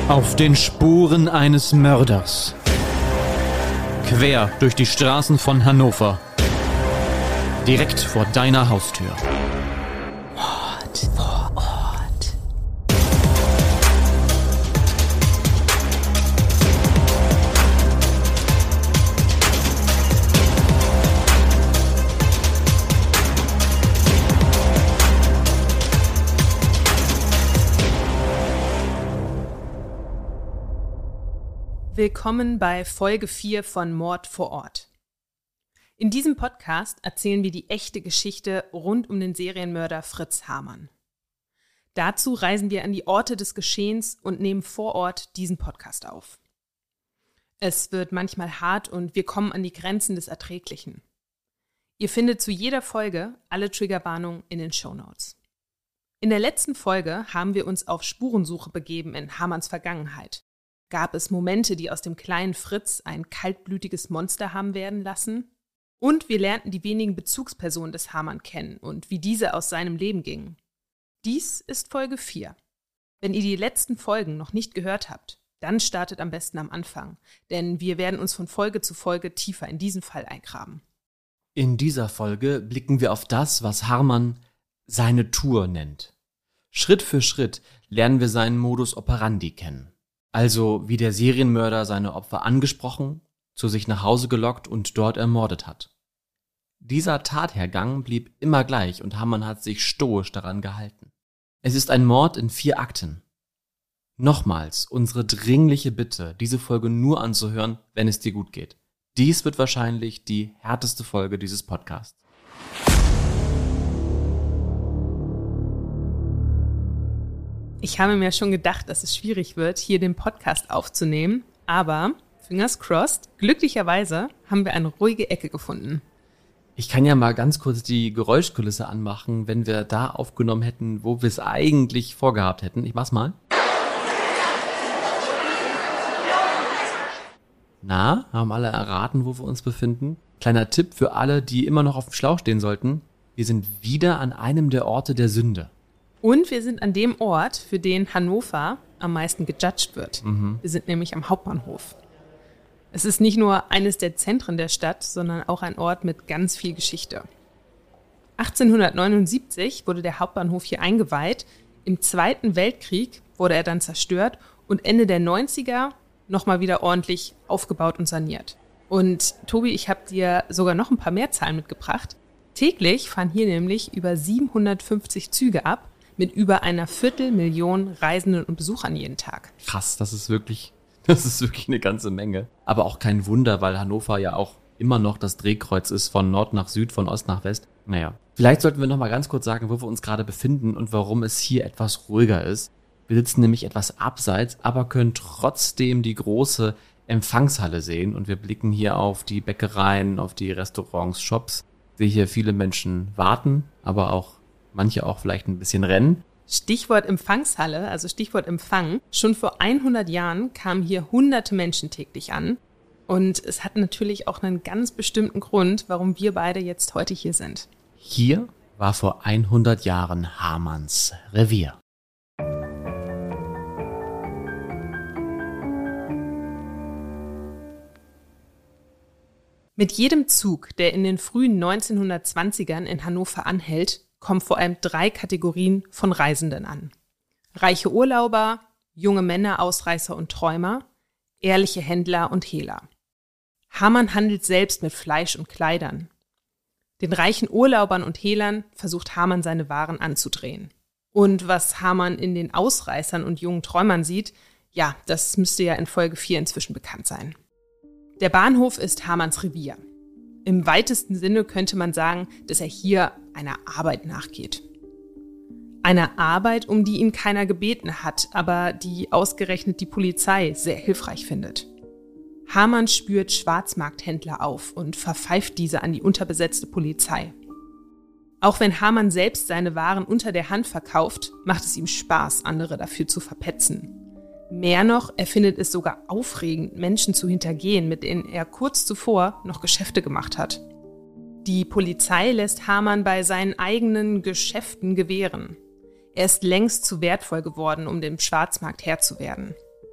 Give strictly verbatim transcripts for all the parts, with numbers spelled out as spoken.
Auf den Spuren eines Mörders. Quer durch die Straßen von Hannover. Direkt vor deiner Haustür. Mord vor Ort. Willkommen bei Folge vier von Mord vor Ort. In diesem Podcast erzählen wir die echte Geschichte rund um den Serienmörder Fritz Hamann. Dazu reisen wir an die Orte des Geschehens und nehmen vor Ort diesen Podcast auf. Es wird manchmal hart und wir kommen an die Grenzen des Erträglichen. Ihr findet zu jeder Folge alle Triggerwarnungen in den Shownotes. In der letzten Folge haben wir uns auf Spurensuche begeben in Hamanns Vergangenheit. Gab es Momente, die aus dem kleinen Fritz ein kaltblütiges Monster haben werden lassen? Und wir lernten die wenigen Bezugspersonen des Hamann kennen und wie diese aus seinem Leben gingen. Dies ist Folge vier. Wenn ihr die letzten Folgen noch nicht gehört habt, dann startet am besten am Anfang, denn wir werden uns von Folge zu Folge tiefer in diesen Fall eingraben. In dieser Folge blicken wir auf das, was Hamann seine Tour nennt. Schritt für Schritt lernen wir seinen Modus operandi kennen. Also wie der Serienmörder seine Opfer angesprochen, zu sich nach Hause gelockt und dort ermordet hat. Dieser Tathergang blieb immer gleich und Hamann hat sich stoisch daran gehalten. Es ist ein Mord in vier Akten. Nochmals unsere dringliche Bitte, diese Folge nur anzuhören, wenn es dir gut geht. Dies wird wahrscheinlich die härteste Folge dieses Podcasts. Ich habe mir schon gedacht, dass es schwierig wird, hier den Podcast aufzunehmen, aber, fingers crossed, glücklicherweise haben wir eine ruhige Ecke gefunden. Ich kann ja mal ganz kurz die Geräuschkulisse anmachen, wenn wir da aufgenommen hätten, wo wir es eigentlich vorgehabt hätten. Ich mach's mal. Na, haben alle erraten, wo wir uns befinden? Kleiner Tipp für alle, die immer noch auf dem Schlauch stehen sollten. Wir sind wieder an einem der Orte der Sünde. Und wir sind an dem Ort, für den Hannover am meisten gejudged wird. Mhm. Wir sind nämlich am Hauptbahnhof. Es ist nicht nur eines der Zentren der Stadt, sondern auch ein Ort mit ganz viel Geschichte. achtzehnhundertneunundsiebzig wurde der Hauptbahnhof hier eingeweiht. Im Zweiten Weltkrieg wurde er dann zerstört und Ende der neunziger nochmal wieder ordentlich aufgebaut und saniert. Und Tobi, ich habe dir sogar noch ein paar mehr Zahlen mitgebracht. Täglich fahren hier nämlich über siebenhundertfünfzig Züge ab, mit über einer Viertelmillion Reisenden und Besuchern jeden Tag. Krass, das ist wirklich, das ist wirklich eine ganze Menge. Aber auch kein Wunder, weil Hannover ja auch immer noch das Drehkreuz ist von Nord nach Süd, von Ost nach West. Naja, vielleicht sollten wir noch mal ganz kurz sagen, wo wir uns gerade befinden und warum es hier etwas ruhiger ist. Wir sitzen nämlich etwas abseits, aber können trotzdem die große Empfangshalle sehen und wir blicken hier auf die Bäckereien, auf die Restaurants, Shops. Ich sehe hier viele Menschen warten, aber auch manche auch vielleicht ein bisschen rennen. Stichwort Empfangshalle, also Stichwort Empfang. Schon vor hundert Jahren kamen hier hunderte Menschen täglich an. Und es hat natürlich auch einen ganz bestimmten Grund, warum wir beide jetzt heute hier sind. Hier war vor hundert Jahren Hamanns Revier. Mit jedem Zug, der in den frühen neunzehnhundertzwanzigern in Hannover anhält, kommen vor allem drei Kategorien von Reisenden an. Reiche Urlauber, junge Männer, Ausreißer und Träumer, ehrliche Händler und Hehler. Hamann handelt selbst mit Fleisch und Kleidern. Den reichen Urlaubern und Hehlern versucht Hamann seine Waren anzudrehen. Und was Hamann in den Ausreißern und jungen Träumern sieht, ja, das müsste ja in Folge vier inzwischen bekannt sein. Der Bahnhof ist Hamanns Revier. Im weitesten Sinne könnte man sagen, dass er hier einer Arbeit nachgeht. Einer Arbeit, um die ihn keiner gebeten hat, aber die ausgerechnet die Polizei sehr hilfreich findet. Hamann spürt Schwarzmarkthändler auf und verpfeift diese an die unterbesetzte Polizei. Auch wenn Hamann selbst seine Waren unter der Hand verkauft, macht es ihm Spaß, andere dafür zu verpetzen. Mehr noch, er findet es sogar aufregend, Menschen zu hintergehen, mit denen er kurz zuvor noch Geschäfte gemacht hat. Die Polizei lässt Hamann bei seinen eigenen Geschäften gewähren. Er ist längst zu wertvoll geworden, um dem Schwarzmarkt Herr zu werden.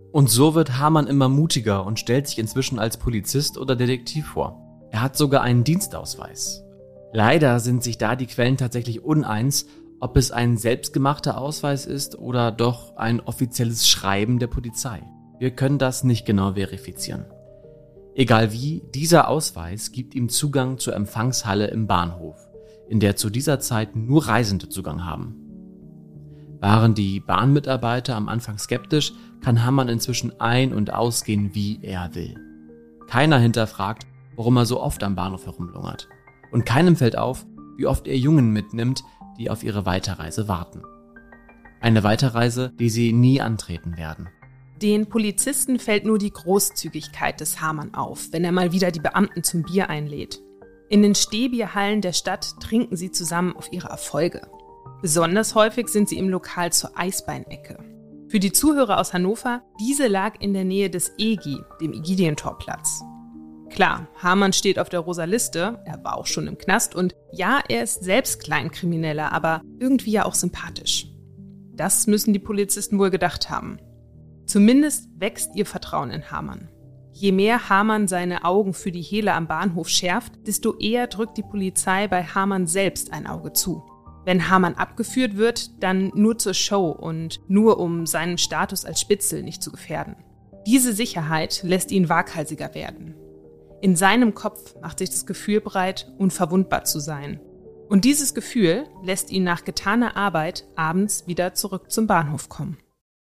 Und so wird Hamann immer mutiger und stellt sich inzwischen als Polizist oder Detektiv vor. Er hat sogar einen Dienstausweis. Leider sind sich da die Quellen tatsächlich uneins, ob es ein selbstgemachter Ausweis ist oder doch ein offizielles Schreiben der Polizei. Wir können das nicht genau verifizieren. Egal wie, dieser Ausweis gibt ihm Zugang zur Empfangshalle im Bahnhof, in der zu dieser Zeit nur Reisende Zugang haben. Waren die Bahnmitarbeiter am Anfang skeptisch, kann Hamann inzwischen ein- und ausgehen, wie er will. Keiner hinterfragt, warum er so oft am Bahnhof herumlungert. Und keinem fällt auf, wie oft er Jungen mitnimmt, die auf ihre Weiterreise warten. Eine Weiterreise, die sie nie antreten werden. Den Polizisten fällt nur die Großzügigkeit des Hamann auf, wenn er mal wieder die Beamten zum Bier einlädt. In den Stehbierhallen der Stadt trinken sie zusammen auf ihre Erfolge. Besonders häufig sind sie im Lokal zur Eisbeinecke. Für die Zuhörer aus Hannover, diese lag in der Nähe des E G I, dem Ägidientorplatz. Klar, Hamann steht auf der rosa Liste, er war auch schon im Knast und ja, er ist selbst Kleinkrimineller, aber irgendwie ja auch sympathisch. Das müssen die Polizisten wohl gedacht haben. Zumindest wächst ihr Vertrauen in Hamann. Je mehr Hamann seine Augen für die Hehler am Bahnhof schärft, desto eher drückt die Polizei bei Hamann selbst ein Auge zu. Wenn Hamann abgeführt wird, dann nur zur Show und nur um seinen Status als Spitzel nicht zu gefährden. Diese Sicherheit lässt ihn waghalsiger werden. In seinem Kopf macht sich das Gefühl breit, unverwundbar zu sein. Und dieses Gefühl lässt ihn nach getaner Arbeit abends wieder zurück zum Bahnhof kommen.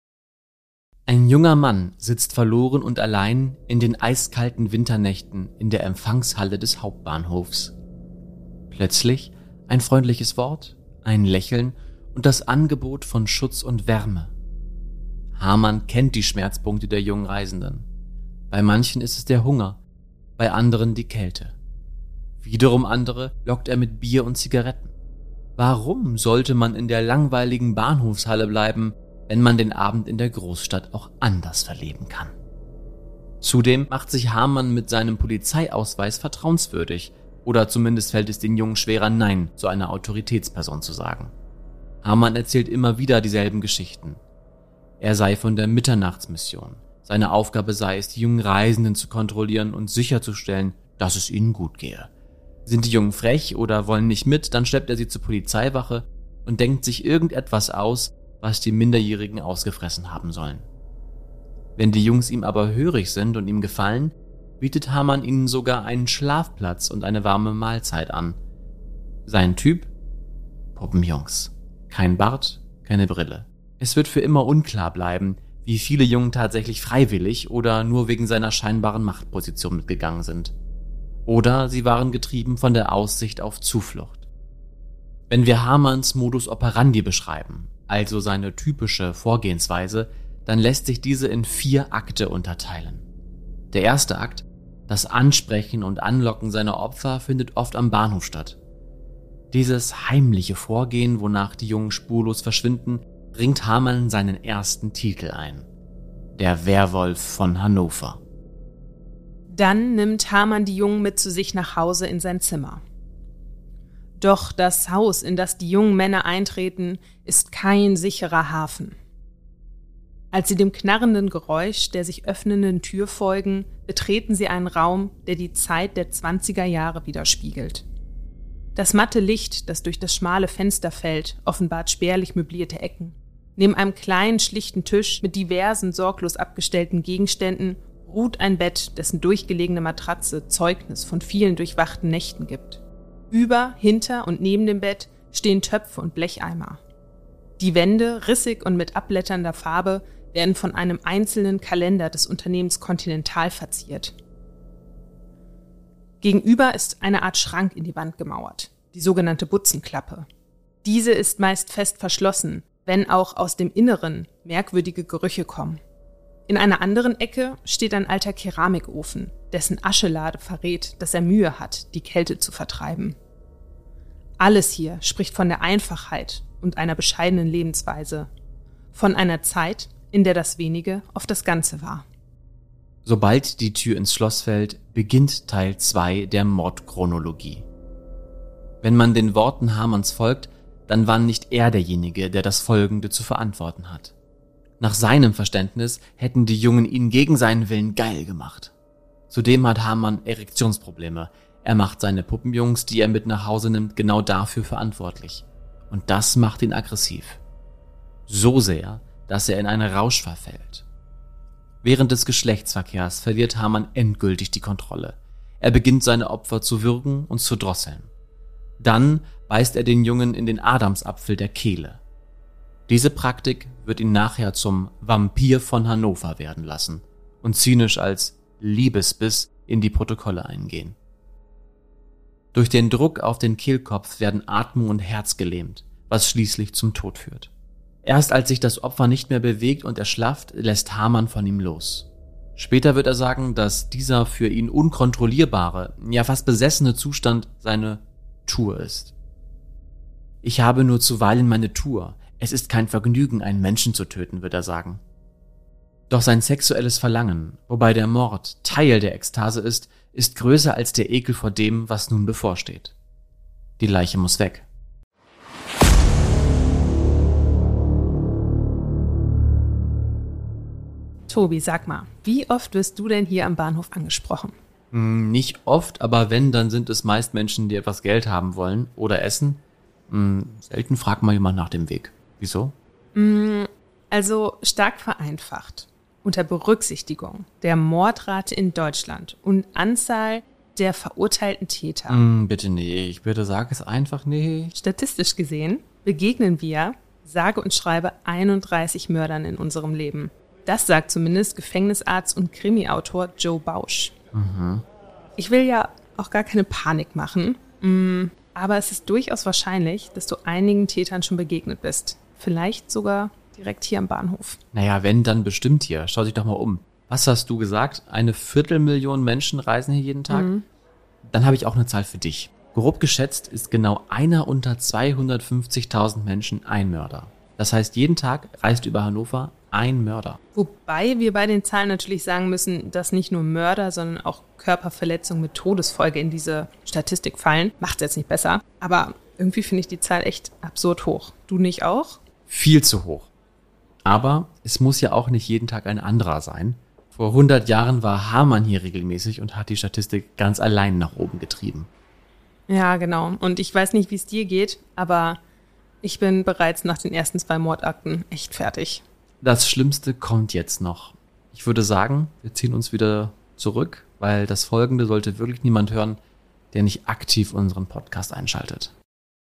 Ein junger Mann sitzt verloren und allein in den eiskalten Winternächten in der Empfangshalle des Hauptbahnhofs. Plötzlich ein freundliches Wort, ein Lächeln und das Angebot von Schutz und Wärme. Hamann kennt die Schmerzpunkte der jungen Reisenden. Bei manchen ist es der Hunger, bei anderen die Kälte. Wiederum andere lockt er mit Bier und Zigaretten. Warum sollte man in der langweiligen Bahnhofshalle bleiben, wenn man den Abend in der Großstadt auch anders verleben kann? Zudem macht sich Hamann mit seinem Polizeiausweis vertrauenswürdig, oder zumindest fällt es den Jungen schwerer, Nein zu einer Autoritätsperson zu sagen. Hamann erzählt immer wieder dieselben Geschichten. Er sei von der Mitternachtsmission. Seine Aufgabe sei es, die jungen Reisenden zu kontrollieren und sicherzustellen, dass es ihnen gut gehe. Sind die Jungen frech oder wollen nicht mit, dann schleppt er sie zur Polizeiwache und denkt sich irgendetwas aus, was die Minderjährigen ausgefressen haben sollen. Wenn die Jungs ihm aber hörig sind und ihm gefallen, bietet Hamann ihnen sogar einen Schlafplatz und eine warme Mahlzeit an. Sein Typ? Puppenjungs. Kein Bart, keine Brille. Es wird für immer unklar bleiben, wie viele Jungen tatsächlich freiwillig oder nur wegen seiner scheinbaren Machtposition mitgegangen sind. Oder sie waren getrieben von der Aussicht auf Zuflucht. Wenn wir Hamanns Modus operandi beschreiben, also seine typische Vorgehensweise, dann lässt sich diese in vier Akte unterteilen. Der erste Akt, das Ansprechen und Anlocken seiner Opfer, findet oft am Bahnhof statt. Dieses heimliche Vorgehen, wonach die Jungen spurlos verschwinden, bringt Hamann seinen ersten Titel ein: Der Werwolf von Hannover. Dann nimmt Hamann die Jungen mit zu sich nach Hause in sein Zimmer. Doch das Haus, in das die jungen Männer eintreten, ist kein sicherer Hafen. Als sie dem knarrenden Geräusch der sich öffnenden Tür folgen, betreten sie einen Raum, der die Zeit der zwanziger Jahre widerspiegelt. Das matte Licht, das durch das schmale Fenster fällt, offenbart spärlich möblierte Ecken. Neben einem kleinen, schlichten Tisch mit diversen sorglos abgestellten Gegenständen ruht ein Bett, dessen durchgelegene Matratze Zeugnis von vielen durchwachten Nächten gibt. Über, hinter und neben dem Bett stehen Töpfe und Blecheimer. Die Wände, rissig und mit abblätternder Farbe, werden von einem einzelnen Kalender des Unternehmens Continental verziert. Gegenüber ist eine Art Schrank in die Wand gemauert, die sogenannte Butzenklappe. Diese ist meist fest verschlossen, wenn auch aus dem Inneren merkwürdige Gerüche kommen. In einer anderen Ecke steht ein alter Keramikofen, dessen Aschelade verrät, dass er Mühe hat, die Kälte zu vertreiben. Alles hier spricht von der Einfachheit und einer bescheidenen Lebensweise, von einer Zeit, in der das Wenige oft das Ganze war. Sobald die Tür ins Schloss fällt, beginnt Teil zwei der Mordchronologie. Wenn man den Worten Hamanns folgt, dann war nicht er derjenige, der das Folgende zu verantworten hat. Nach seinem Verständnis hätten die Jungen ihn gegen seinen Willen geil gemacht. Zudem hat Hamann Erektionsprobleme. Er macht seine Puppenjungs, die er mit nach Hause nimmt, genau dafür verantwortlich. Und das macht ihn aggressiv. So sehr, dass er in einen Rausch verfällt. Während des Geschlechtsverkehrs verliert Hamann endgültig die Kontrolle. Er beginnt seine Opfer zu würgen und zu drosseln. Dann beißt er den Jungen in den Adamsapfel der Kehle. Diese Praktik wird ihn nachher zum Vampir von Hannover werden lassen und zynisch als Liebesbiss in die Protokolle eingehen. Durch den Druck auf den Kehlkopf werden Atmung und Herz gelähmt, was schließlich zum Tod führt. Erst als sich das Opfer nicht mehr bewegt und erschlafft, lässt Hamann von ihm los. Später wird er sagen, dass dieser für ihn unkontrollierbare, ja fast besessene Zustand seine Tour ist. Ich habe nur zuweilen meine Tour. Es ist kein Vergnügen, einen Menschen zu töten, wird er sagen. Doch sein sexuelles Verlangen, wobei der Mord Teil der Ekstase ist, ist größer als der Ekel vor dem, was nun bevorsteht. Die Leiche muss weg. Tobi, sag mal, wie oft wirst du denn hier am Bahnhof angesprochen? Hm, nicht oft, aber wenn, dann sind es meist Menschen, die etwas Geld haben wollen oder essen. Hm, selten fragt mal jemand nach dem Weg. Wieso? Also stark vereinfacht. Unter Berücksichtigung der Mordrate in Deutschland und Anzahl der verurteilten Täter. Hm, bitte nee, ich bitte sag es einfach nee. Statistisch gesehen begegnen wir, sage und schreibe, einunddreißig Mördern in unserem Leben. Das sagt zumindest Gefängnisarzt und Krimi-Autor Joe Bausch. Mhm. Ich will ja auch gar keine Panik machen, aber es ist durchaus wahrscheinlich, dass du einigen Tätern schon begegnet bist. Vielleicht sogar direkt hier am Bahnhof. Naja, wenn, dann bestimmt hier. Schau dich doch mal um. Was hast du gesagt? Eine Viertelmillion Menschen reisen hier jeden Tag? Mhm. Dann habe ich auch eine Zahl für dich. Grob geschätzt ist genau einer unter zweihundertfünfzigtausend Menschen ein Mörder. Das heißt, jeden Tag reist über Hannover ein Mörder. Wobei wir bei den Zahlen natürlich sagen müssen, dass nicht nur Mörder, sondern auch Körperverletzungen mit Todesfolge in diese Statistik fallen. Macht's jetzt nicht besser. Aber irgendwie finde ich die Zahl echt absurd hoch. Du nicht auch? Viel zu hoch. Aber es muss ja auch nicht jeden Tag ein anderer sein. Vor hundert Jahren war Hamann hier regelmäßig und hat die Statistik ganz allein nach oben getrieben. Ja, genau. Und ich weiß nicht, wie es dir geht, aber ich bin bereits nach den ersten zwei Mordakten echt fertig. Das Schlimmste kommt jetzt noch. Ich würde sagen, wir ziehen uns wieder zurück, weil das Folgende sollte wirklich niemand hören, der nicht aktiv unseren Podcast einschaltet.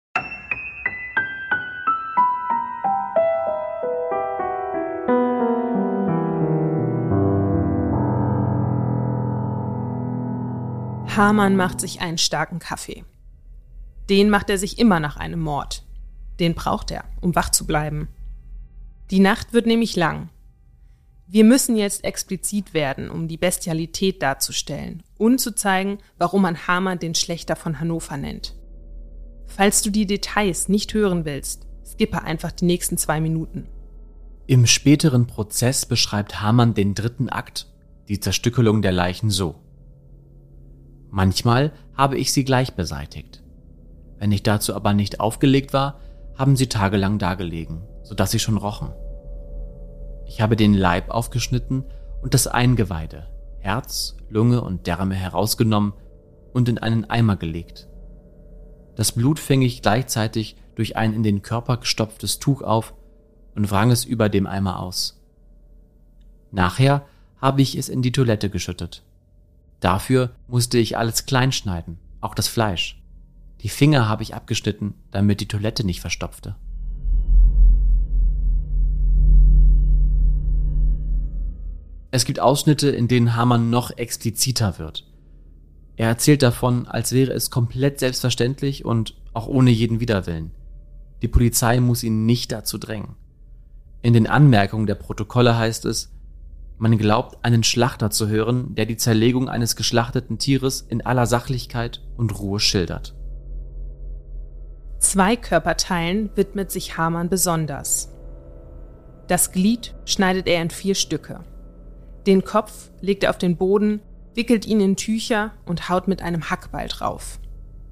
Hamann macht sich einen starken Kaffee. Den macht er sich immer nach einem Mord. Den braucht er, um wach zu bleiben. Die Nacht wird nämlich lang. Wir müssen jetzt explizit werden, um die Bestialität darzustellen und zu zeigen, warum man Hamann den Schlächter von Hannover nennt. Falls du die Details nicht hören willst, skippe einfach die nächsten zwei Minuten. Im späteren Prozess beschreibt Hamann den dritten Akt, die Zerstückelung der Leichen, so. Manchmal habe ich sie gleich beseitigt. Wenn ich dazu aber nicht aufgelegt war, haben sie tagelang dagelegen, sodass sie schon rochen. Ich habe den Leib aufgeschnitten und das Eingeweide, Herz, Lunge und Därme herausgenommen und in einen Eimer gelegt. Das Blut fing ich gleichzeitig durch ein in den Körper gestopftes Tuch auf und wrang es über dem Eimer aus. Nachher habe ich es in die Toilette geschüttet. Dafür musste ich alles klein schneiden, auch das Fleisch. Die Finger habe ich abgeschnitten, damit die Toilette nicht verstopfte. Es gibt Ausschnitte, in denen Hamann noch expliziter wird. Er erzählt davon, als wäre es komplett selbstverständlich und auch ohne jeden Widerwillen. Die Polizei muss ihn nicht dazu drängen. In den Anmerkungen der Protokolle heißt es, man glaubt, einen Schlachter zu hören, der die Zerlegung eines geschlachteten Tieres in aller Sachlichkeit und Ruhe schildert. Zwei Körperteilen widmet sich Hamann besonders. Das Glied schneidet er in vier Stücke. Den Kopf legt er auf den Boden, wickelt ihn in Tücher und haut mit einem Hackbeil drauf.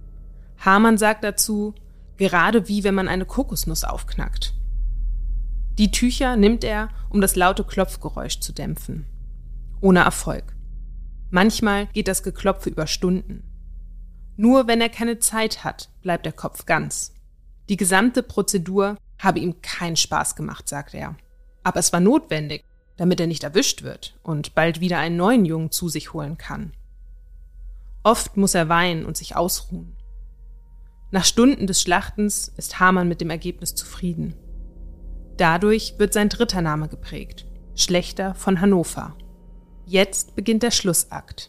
Hamann sagt dazu, gerade wie wenn man eine Kokosnuss aufknackt. Die Tücher nimmt er, um das laute Klopfgeräusch zu dämpfen. Ohne Erfolg. Manchmal geht das Geklopfe über Stunden. Nur wenn er keine Zeit hat, bleibt der Kopf ganz. Die gesamte Prozedur habe ihm keinen Spaß gemacht, sagt er. Aber es war notwendig, damit er nicht erwischt wird und bald wieder einen neuen Jungen zu sich holen kann. Oft muss er weinen und sich ausruhen. Nach Stunden des Schlachtens ist Hamann mit dem Ergebnis zufrieden. Dadurch wird sein dritter Name geprägt, Schlächter von Hannover. Jetzt beginnt der Schlussakt.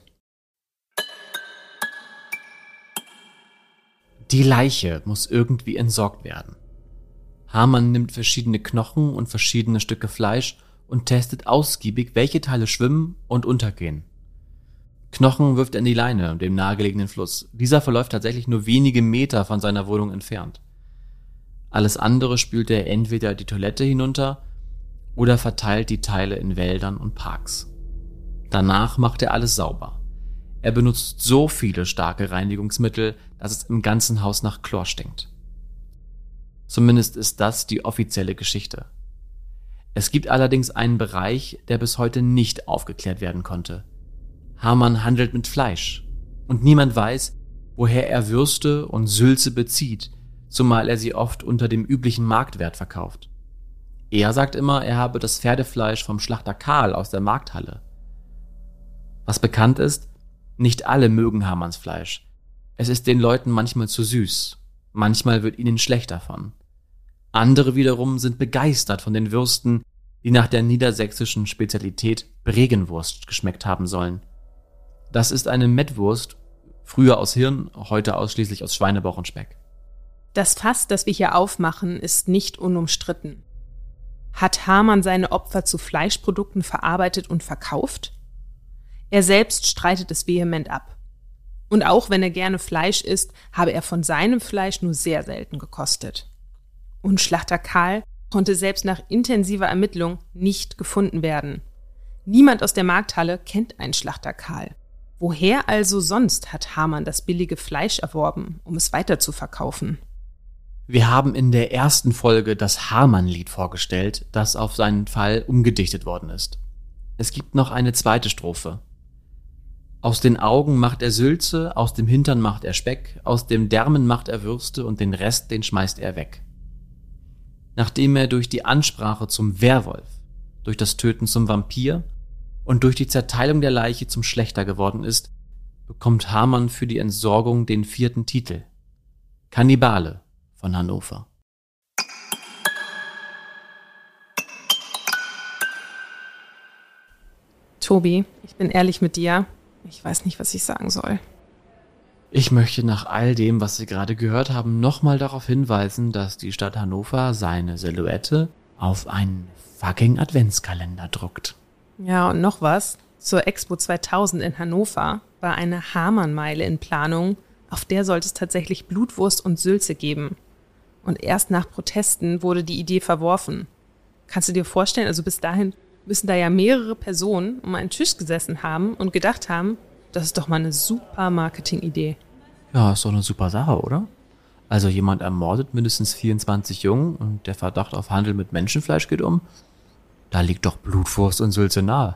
Die Leiche muss irgendwie entsorgt werden. Hamann nimmt verschiedene Knochen und verschiedene Stücke Fleisch und testet ausgiebig, welche Teile schwimmen und untergehen. Knochen wirft er in die Leine, dem nahegelegenen Fluss. Dieser verläuft tatsächlich nur wenige Meter von seiner Wohnung entfernt. Alles andere spült er entweder die Toilette hinunter oder verteilt die Teile in Wäldern und Parks. Danach macht er alles sauber. Er benutzt so viele starke Reinigungsmittel, dass es im ganzen Haus nach Chlor stinkt. Zumindest ist das die offizielle Geschichte. Es gibt allerdings einen Bereich, der bis heute nicht aufgeklärt werden konnte. Hamann handelt mit Fleisch und niemand weiß, woher er Würste und Sülze bezieht, zumal er sie oft unter dem üblichen Marktwert verkauft. Er sagt immer, er habe das Pferdefleisch vom Schlachter Karl aus der Markthalle. Was bekannt ist, nicht alle mögen Hamanns Fleisch. Es ist den Leuten manchmal zu süß, manchmal wird ihnen schlecht davon. Andere wiederum sind begeistert von den Würsten, die nach der niedersächsischen Spezialität Bregenwurst geschmeckt haben sollen. Das ist eine Mettwurst, früher aus Hirn, heute ausschließlich aus Schweinebauch und Speck. Das Fass, das wir hier aufmachen, ist nicht unumstritten. Hat Hamann seine Opfer zu Fleischprodukten verarbeitet und verkauft? Er selbst streitet es vehement ab. Und auch wenn er gerne Fleisch isst, habe er von seinem Fleisch nur sehr selten gekostet. Und Schlachter Karl konnte selbst nach intensiver Ermittlung nicht gefunden werden. Niemand aus der Markthalle kennt einen Schlachter Karl. Woher also sonst hat Hamann das billige Fleisch erworben, um es weiter zu verkaufen? Wir haben in der ersten Folge das Hamann-Lied vorgestellt, das auf seinen Fall umgedichtet worden ist. Es gibt noch eine zweite Strophe. Aus den Augen macht er Sülze, aus dem Hintern macht er Speck, aus dem Därmen macht er Würste und den Rest, den schmeißt er weg. Nachdem er durch die Ansprache zum Werwolf, durch das Töten zum Vampir und durch die Zerteilung der Leiche zum Schlächter geworden ist, bekommt Hamann für die Entsorgung den vierten Titel: Kannibale von Hannover. Tobi, ich bin ehrlich mit dir. Ich weiß nicht, was ich sagen soll. Ich möchte nach all dem, was Sie gerade gehört haben, nochmal darauf hinweisen, dass die Stadt Hannover seine Silhouette auf einen fucking Adventskalender druckt. Ja, und noch was. Zur Expo zweitausend in Hannover war eine Hamann-Meile in Planung, auf der sollte es tatsächlich Blutwurst und Sülze geben. Und erst nach Protesten wurde die Idee verworfen. Kannst du dir vorstellen, also bis dahin müssen da ja mehrere Personen um einen Tisch gesessen haben und gedacht haben, das ist doch mal eine super Marketing-Idee. Ja, ist doch eine super Sache, oder? Also jemand ermordet mindestens vierundzwanzig Jungen und der Verdacht auf Handel mit Menschenfleisch geht um. Da liegt doch Blutwurst und Sülze nahe.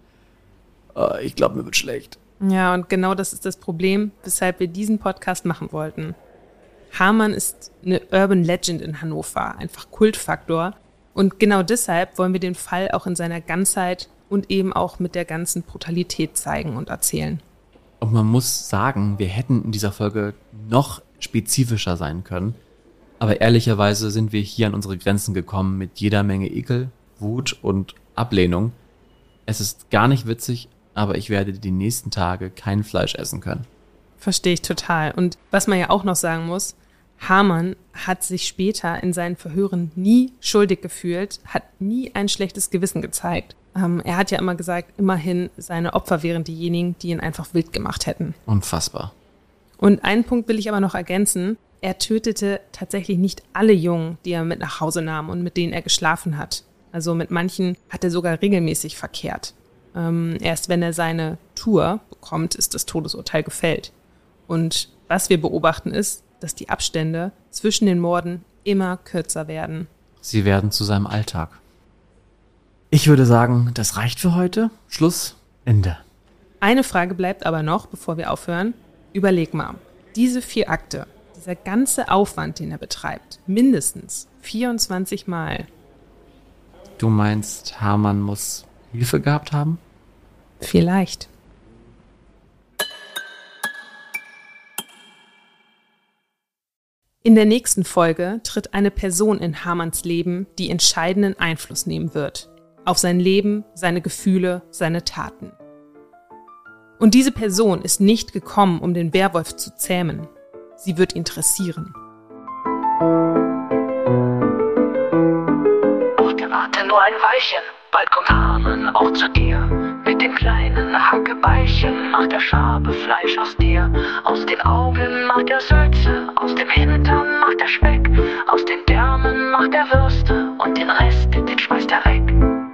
Äh, ich glaube, mir wird schlecht. Ja, und genau das ist das Problem, weshalb wir diesen Podcast machen wollten. Hamann ist eine Urban Legend in Hannover, einfach Kultfaktor. Und genau deshalb wollen wir den Fall auch in seiner Ganzheit und eben auch mit der ganzen Brutalität zeigen und erzählen. Und man muss sagen, wir hätten in dieser Folge noch spezifischer sein können. Aber ehrlicherweise sind wir hier an unsere Grenzen gekommen mit jeder Menge Ekel, Wut und Ablehnung. Es ist gar nicht witzig, aber ich werde die nächsten Tage kein Fleisch essen können. Verstehe ich total. Und was man ja auch noch sagen muss, Hamann hat sich später in seinen Verhören nie schuldig gefühlt, hat nie ein schlechtes Gewissen gezeigt. Ähm, er hat ja immer gesagt, immerhin seine Opfer wären diejenigen, die ihn einfach wild gemacht hätten. Unfassbar. Und einen Punkt will ich aber noch ergänzen. Er tötete tatsächlich nicht alle Jungen, die er mit nach Hause nahm und mit denen er geschlafen hat. Also mit manchen hat er sogar regelmäßig verkehrt. Ähm, erst wenn er seine Tour bekommt, ist das Todesurteil gefällt. Und was wir beobachten ist, dass die Abstände zwischen den Morden immer kürzer werden. Sie werden zu seinem Alltag. Ich würde sagen, das reicht für heute. Schluss, Ende. Eine Frage bleibt aber noch, bevor wir aufhören. Überleg mal, diese vier Akte, dieser ganze Aufwand, den er betreibt, mindestens vierundzwanzig Mal. Du meinst, Hamann muss Hilfe gehabt haben? Vielleicht. In der nächsten Folge tritt eine Person in Hamanns Leben, die entscheidenden Einfluss nehmen wird. Auf sein Leben, seine Gefühle, seine Taten. Und diese Person ist nicht gekommen, um den Werwolf zu zähmen. Sie wird ihn dressieren. Warte nur ein Weilchen, bald kommt Hamann auch zu dir. Mit dem kleinen Hackebeilchen macht er Schabefleisch aus dir. Aus den Augen macht er Sülze, aus dem Hintern macht er Speck. Aus den Därmen macht er Würste und den Rest, den schmeißt er weg.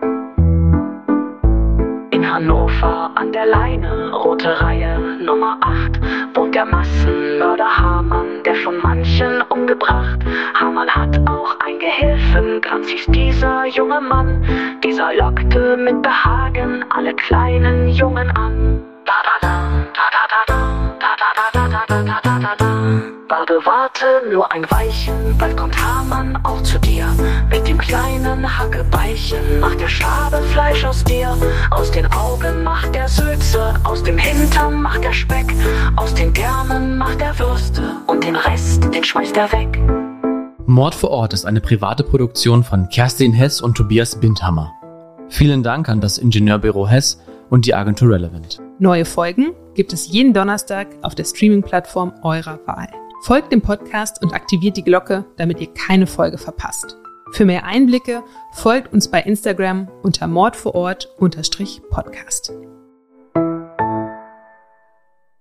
In Hannover an der Leine, rote Reihe Nummer acht, wohnt der Massenmörder Hamann, der schon manchen umgebracht. Hamann hat auch ein Gehilfen, ganz hieß dieser junge Mann. Dieser lockte mit Behagen alle kleinen Jungen an. Da da da, da da da da, da da da da da da da da. Warte, warte, nur ein Weilchen, bald kommt Hamann auch zu dir. Mit dem kleinen Hackebeilchen macht er Schabefleisch aus dir. Aus den Augen macht er Sülze, aus dem Hintern macht er Speck. Aus den Därmen macht er Würste und den Rest, den schmeißt er weg. Mord vor Ort ist eine private Produktion von Kerstin Hess und Tobias Bindhammer. Vielen Dank an das Ingenieurbüro Hess und die Agentur Relevant. Neue Folgen gibt es jeden Donnerstag auf der Streaming-Plattform eurer Wahl. Folgt dem Podcast und aktiviert die Glocke, damit ihr keine Folge verpasst. Für mehr Einblicke folgt uns bei Instagram unter Mord vor Ort unterstrich Podcast.